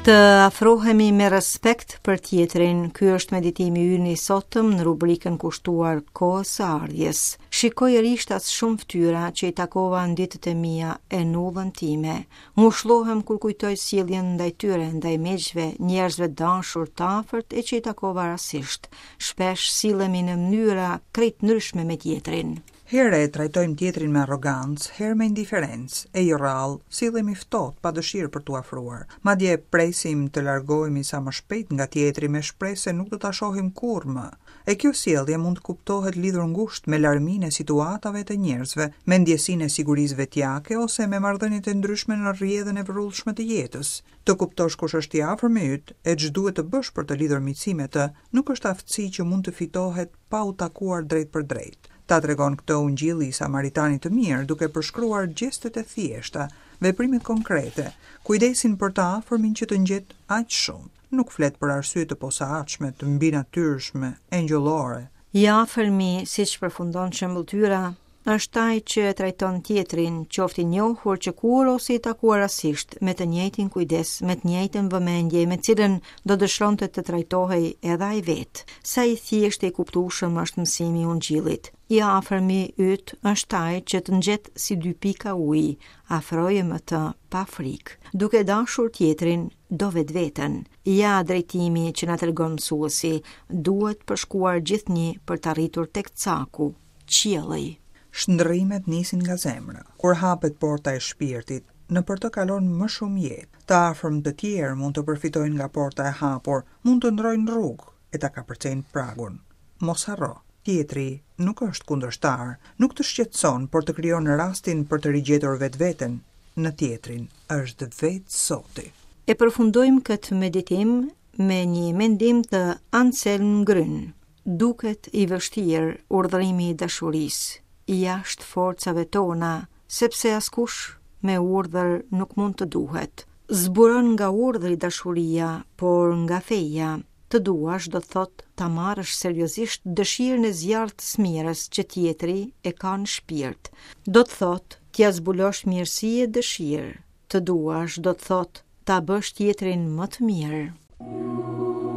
Të afrohemi me respekt për tjetrin, ky është meditimi ynë i sotëm në rubrikën kushtuar kohës së ardhjes. Shikoj rishtas shumë fytyra që i takova në ditët e mia e nullën time. Ngushëllohem kur kujtoj sjelljen ndaj tyre, ndaj miqve, njerëzve dashur të afërt e që i takova rastësisht. Shpesh sillemi në mënyra krejt ndryshme me tjetrin. Herë e trajtojmë tjetrin me arrogancë, herë me indiferencë, e i rrallë, sillemi ftohtë pa dëshirë për t'u afruar. Madje presim të largohemi sa më shpejt nga tjetri me shpresë se nuk do ta shohim kurrë më. E kjo sjellje mund të kuptohet lidhur ngushtë me larminë e situatave të njerëzve, me ndjesinë e sigurisë vetjake ose me marrëdhëniet e ndryshme në rrjedhën e vërrullshme të jetës. Të kuptosh kush është i afër me yt e ç'duhet të bësh për të lidhur miqësi me të, nuk është aftësi që mund të fitohet pa u takuar drejt për drejt. Ta tregon këtë ungjilli i Samaritanit të mirë duke përshkruar gjestet e thjeshta, veprimet konkrete, kujdesin për të afërmin që të ngjet aq shumë. Nuk flet për arsye të posaçme, të mbinatyrshme, engjëllore. I afërmi, siç përfundon shembulltyra, është ai që e trajton tjetrin, qoftë i njohur që kur ose i takuar rastësisht, me të njëjtin kujdes, me të njëjtën vëmendje, me cilën do dëshironte të trajtohej edhe ai vet. Sa i thjeshtë i kuptueshëm është mësimi i ungjillit. I afërmi yt është ai që të ngjet si 2 pika uji, afroje më të pa frikë. Duke dashur tjetrin, do vetveten. Ja drejtimi që na tregon mësuesi, duhet përshkuar gjithnjë për të arritur tek caku, qielli. Shndërrimet nisin nga zemra. Kur hapet porta e shpirtit, nëpër të kalon më shumë jetë. Të afërm të tjerë mund të përfitojnë nga porta e hapur, mund të ndrojnë rrugë e ta kapërcejnë pragun. Mos harro, tjetri nuk është kundërshtar, nuk të shqetëson, por të krijon rastin për të rigjetur vetveten në tjetrin, është vetë Zoti. E përfundojmë këtë meditim me një mendim të Anselm Grün. Duket i vështirë urdhërimi i dashurisë, jashtë forcave tona, sepse askush me urdhër nuk mund të duhet. Zburon nga urdhri dashuria, por nga feja. Të duash do të thotë ta marrësh seriozisht dëshirën e zjarrtës mirës që tjetri e ka në shpirt. Do të thotë t'ia zbulosh mirësi e dëshirë. Të duash do të thotë ta bësh tjetrin më të mirë.